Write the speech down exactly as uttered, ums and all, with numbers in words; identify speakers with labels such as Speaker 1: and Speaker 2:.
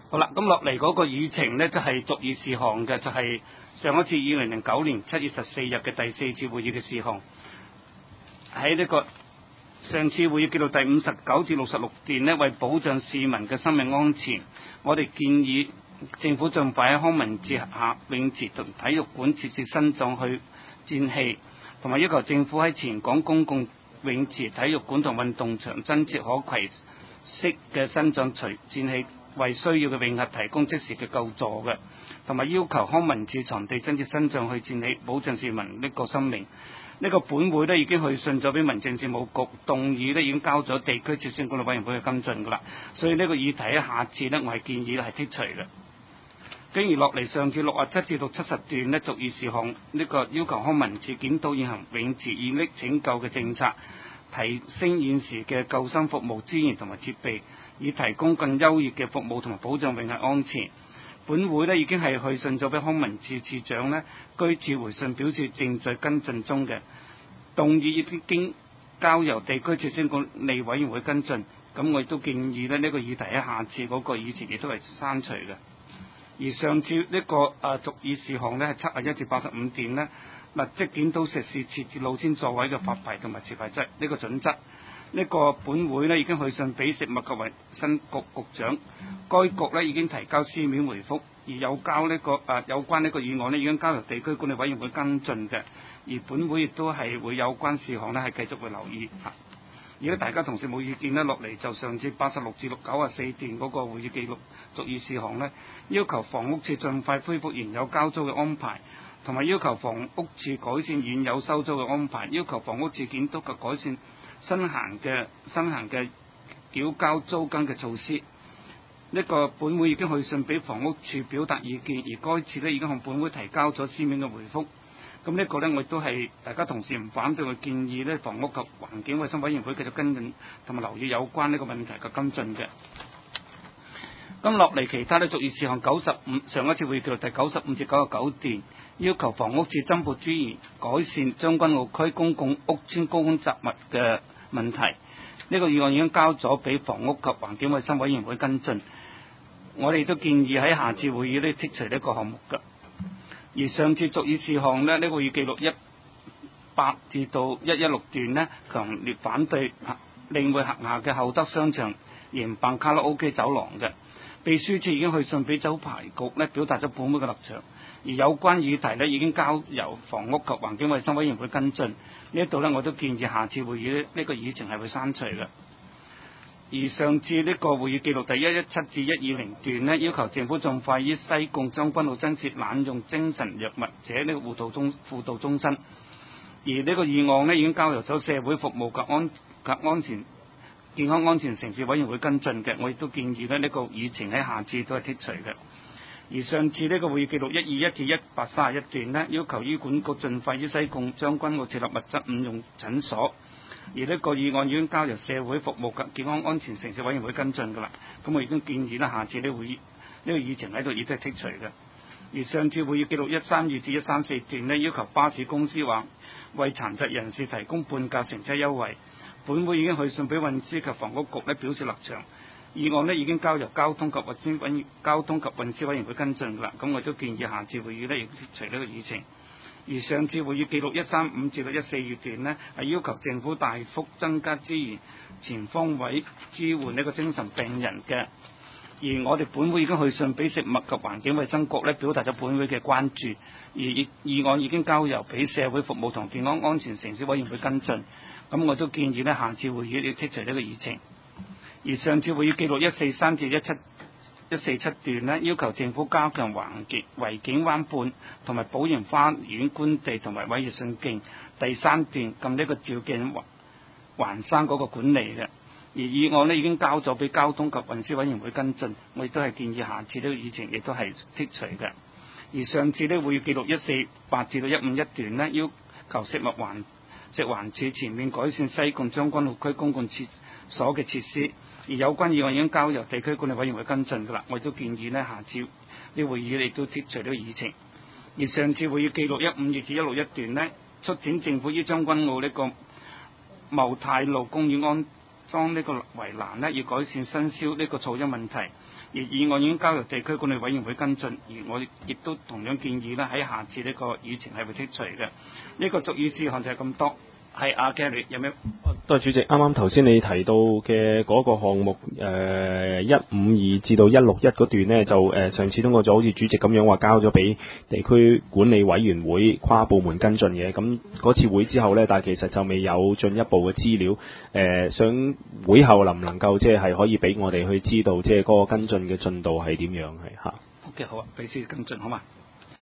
Speaker 1: 好啦，咁落嚟嗰個議程呢，就係、是、續議事項嘅，就係、是、上一次二零零九年七月十四日嘅第四次會議嘅事項。喺呢個上次會議記錄第五十九至六十六段呢，為保障市民嘅生命安全，我哋建議政府盡快喺康文署轄下泳池同體育館設置伸壯去顫器，同埋要求政府喺全港公共泳池、體育館同運動場增設可攜式嘅伸壯除顫器，為需要嘅泳客提供即時嘅救助嘅，同埋要求康文署場地增設伸壯去顫器，保障市民呢個生命。呢、這個本會呢已經去信咗俾民政事務局，動議呢已經交咗地區設施管理委員會嘅跟進噶啦，所以呢個議題喺下次呢，我係建議係剔除嘅。跟住落嚟上次六啊七至到七十段呢，續議事項，呢、這個要求康文署檢討現行泳池熱力拯救嘅政策，提升現時嘅救生服務資源同埋設備，以提供更優越嘅服務同埋保障泳客安全。本會呢已經係去信咗俾康文署署長呢，據此回信表示正在跟進中嘅，動議已經交由地區設施管理委員會跟進。咁我亦都建議呢，呢、這個議題喺下次嗰個議程亦都係刪除嘅。而上次呢、這個誒續議事項呢係七啊一至八十五段呢，立即檢討食肆設置露天座位嘅發牌同埋持牌制呢個準則。呢、這個本會呢已經去信俾食物及衞生局局長，該局呢已經提交書面回覆，而有交呢、這個誒、呃、有關呢個議案呢已經交由地區管理委員會跟進嘅，而本會亦都係會有關事項呢係繼續會留意。如果大家同事冇意見呢，落嚟就上次八十六至六九啊四段嗰個會議記錄續議事項呢，要求房屋處盡快恢復原有交租嘅安排，同埋要求房屋處改善現有收租嘅安排，要求房屋處檢討及改善新行嘅新行嘅繳交租金嘅措施。呢、這個本會已經去信俾房屋處表達意見，而該次呢已經向本會提交咗書面嘅回覆。咁呢個呢，我亦都係大家同事唔反對嘅建議呢，房屋及環境衛生委員會繼續跟進同埋留意有關呢個問題嘅跟進嘅。咁落嚟其他呢，續議事項九十五，上一次會議第九十五至九十九段，要求房屋處增撥資源改善將軍澳區公共屋邨高空雜物嘅問題。呢、這個議案已經交咗俾房屋及環境衛生委員會跟進，我哋都建議喺下次會議呢剔除呢個項目嘅。而上次續議事項呢，呢、這個會議記錄一百至到一一六段呢，強烈反對領匯轄下嘅厚德商場營辦卡拉 OK 走廊嘅。秘書處已經去信俾酒牌局呢，表達咗本會嘅立場，而有關議題呢已經交由房屋及環境衛生委員會跟進。呢一度呢，我都建議下次會議呢，呢、這個議程係會刪除嘅。而上次呢個會議記錄第一一七至一二零段呢，要求政府盡快於西貢將軍澳增設濫用精神藥物者呢個輔導中輔導中心。而呢個議案呢已經交由咗社會服務及安及安全健康安全城市委員會跟進嘅，我亦都建議呢，呢、這個議程喺下次都係剔除嘅。而上次呢個會議記錄一二一至一百三十一段呢，要求醫管局盡快於西貢將軍澳設立物質誤用診所。而呢個議案已經交由社會服務及健康安全城市委員會跟進㗎啦，咁我已經建議呢，下次呢會議呢、這個議程喺度亦都係剔除嘅。而上次會議記錄一三二至一三四段呢，要求巴士公司話為殘疾人士提供半價乘車優惠，本會已經去信俾運輸及房屋局呢表示立場，議案呢已經交由交通及運輸委交通及運輸委員會跟進㗎啦，咁我都建議下次會議呢亦剔除呢個議程。而上次會議記錄一三五至到一四月段呢，係要求政府大幅增加資源，全方位支援呢個精神病人嘅。而我哋本會已經去信俾食物及環境衛生局呢，表達咗本會嘅關注。而議案已經交由俾社會服務同健康安全城市委員會跟進。咁我都建議呢，下次會議要剔除呢個議程。而上次會議記錄一四三至一七。一四七段呢，要求政府加強環境維景灣畔同埋寶盈花園官地同埋偉業順徑第三段咁呢個照鏡環山嗰個管理嘅。而議案呢已經交咗俾交通及運輸委員會跟進，我亦都係建議下次呢個議程亦都係剔除嘅。而上次呢會議記錄一四八至到一五一段呢，要求食物環食環署全面改善西貢將軍澳區公共設所嘅設施。而有關議案已經交由地區管理委員會跟進㗎啦，我亦都建議呢，下次呢會議亦都剔除呢個議程。而上次會議記錄一五二至一六一段呢，促請政府於將軍澳呢個茂泰路公園安裝呢個圍欄呢，要改善新消呢個噪音問題。 而議案已經交由地區管理委員會跟進，而我亦都同樣建議啦，喺下次呢個議程係會剔除嘅。呢、這個續議事項就係咁多。係阿 Gary 有咩？
Speaker 2: 多謝主席。啱啱頭先你提到嘅嗰個項目，誒一五二至到一六一嗰段呢，就誒、呃、上次通過咗，好似主席咁樣話交咗俾地區管理委員會跨部門跟進嘅。咁嗰次會之後呢，但係其實就未有進一步嘅資料。誒、呃，想會後能唔能夠即係係可以俾我哋去知道，即係嗰個跟進嘅進度係點樣係嚇？
Speaker 1: OK 好啊，俾先跟進好嘛。